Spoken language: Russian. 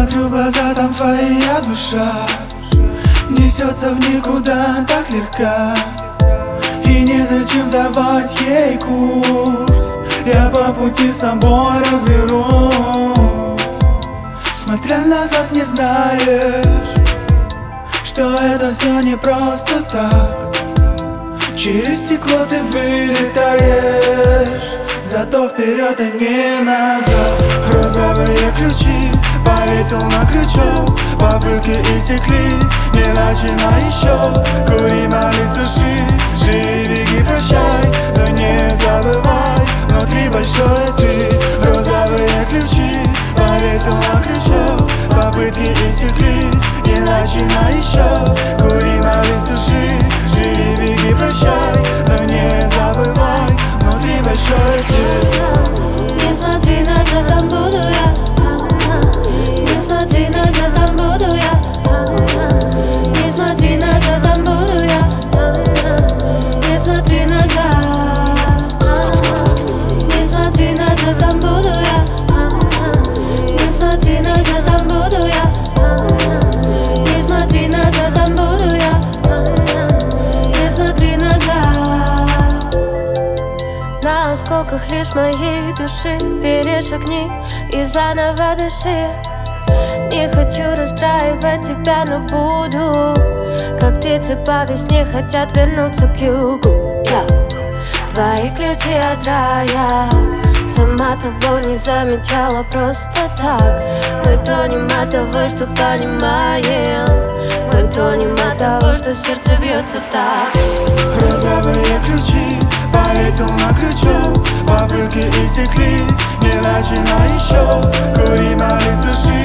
смотрю в глаза, там твоя душа несется в никуда так легко. И незачем давать ей курс, я по пути с собой разберусь. Смотря назад, не знаешь, что это все не просто так. Через стекло ты вылетаешь, зато вперед и не назад. Розовые ключи повесил на крючок, попытки истекли, не начинай еще. Кури молись души, живи, беги, прощай, но не забывай, внутри большой ты. Розовые ключи повесил на крючок, попытки истекли, не начинай еще. Кури молись души, живи, беги, прощай, но не забывай, внутри большой ты. Не смотри назад, там буду я. Не смотри назад, там буду я. Не смотри назад, там буду я. Не смотри назад. Не смотри назад, там буду я. Не смотри назад, там буду я. Не смотри назад, там буду я. Не смотри назад. На осколках лишь моей души перешагни и заново дыши. Не хочу расстраивать тебя, но буду, как птицы по весне хотят вернуться к югу. Твои ключи от рая, сама того не замечала просто так. Мы тонем от того, что понимаем, мы тонем от того, что сердце бьется в такт. Розовые ключи повесил на крючок, попытки истекли, не начинай еще. Кури молись души,